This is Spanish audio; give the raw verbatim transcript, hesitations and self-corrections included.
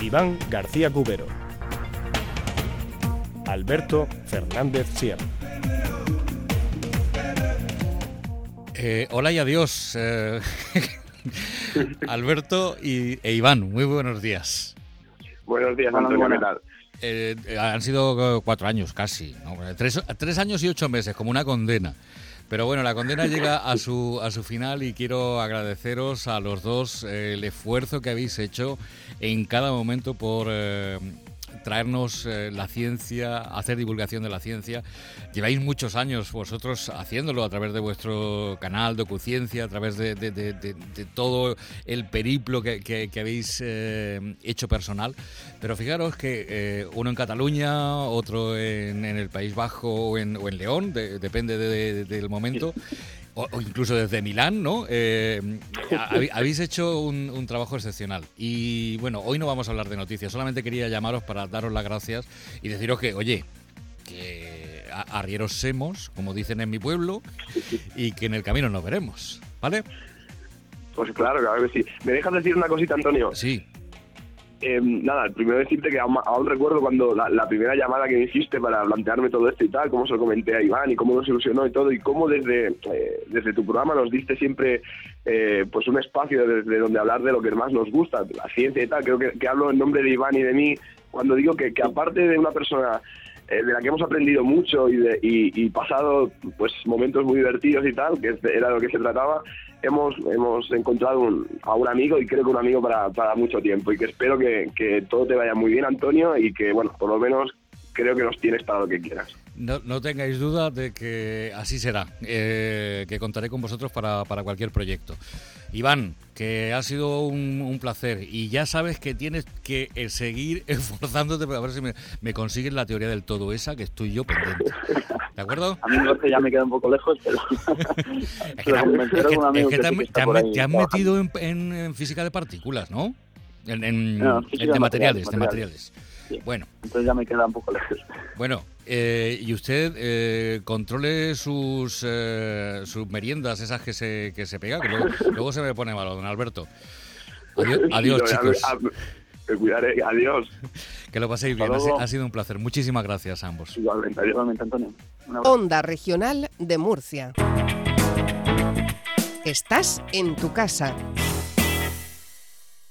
Iván García Cubero. Alberto Fernández Sierra. Eh, hola y adiós, eh, Alberto y, e Iván, muy buenos días. Buenos días, Antonio, ¿qué tal? Eh, han sido cuatro años casi, ¿no? tres, tres años y ocho meses, como una condena. Pero bueno, la condena llega a su a su final y quiero agradeceros a los dos eh, el esfuerzo que habéis hecho en cada momento por eh, traernos eh, la ciencia, hacer divulgación de la ciencia. Lleváis muchos años vosotros haciéndolo a través de vuestro canal DocuCiencia, a través de, de, de, de, de todo el periplo que, que, que habéis eh, hecho personal. Pero fijaros que eh, uno en Cataluña, otro en, en el País Bajo o en, o en León, de, depende de, de, del momento. O, o incluso desde Milán, ¿no? Eh, habéis hecho un, un trabajo excepcional. Y bueno, hoy no vamos a hablar de noticias, solamente quería llamaros para daros las gracias y deciros que, oye, que arrieros semos, como dicen en mi pueblo, y que en el camino nos veremos, ¿vale? Pues claro, claro que sí. ¿Me dejas decir una cosita, Antonio? Sí. Eh, nada, primero decirte que aún, aún recuerdo cuando la, la primera llamada que me hiciste para plantearme todo esto y tal, cómo se lo comenté a Iván y cómo nos ilusionó y todo, y cómo desde, eh, desde tu programa nos diste siempre eh, pues un espacio desde donde hablar de lo que más nos gusta, la ciencia y tal. Creo que, que hablo en nombre de Iván y de mí cuando digo que, que aparte de una persona eh, de la que hemos aprendido mucho y, de, y, y pasado pues momentos muy divertidos y tal, que era lo que se trataba, hemos hemos encontrado un, a un amigo, y creo que un amigo para, para mucho tiempo, y que espero que, que todo te vaya muy bien, Antonio, y que, bueno, por lo menos creo que nos tienes para lo que quieras. No, no tengáis duda de que así será, eh, que contaré con vosotros para, para cualquier proyecto. Iván, que ha sido un, un placer, y ya sabes que tienes que seguir esforzándote para ver si me, me consigues la teoría del todo esa, que estoy yo pendiente. ¿De acuerdo? A mí no, que ya me queda un poco lejos, pero... Es que, te, es que, es que te, te, te, has, te has metido en, en, en física de partículas, ¿no? En, en, no, en de, de materiales, de materiales. Sí. Bueno. Entonces ya me queda un poco lejos. Bueno, eh, y usted eh, controle sus eh, sus meriendas, esas que se que se pega, que luego, luego se me pone malo, don Alberto. Adiós, adiós sí, chicos. A, a, me cuidaré, adiós. Que lo paséis bien, ha, ha sido un placer. Muchísimas gracias a ambos. Igualmente, igualmente, Antonio. Onda Regional de Murcia. Estás en tu casa.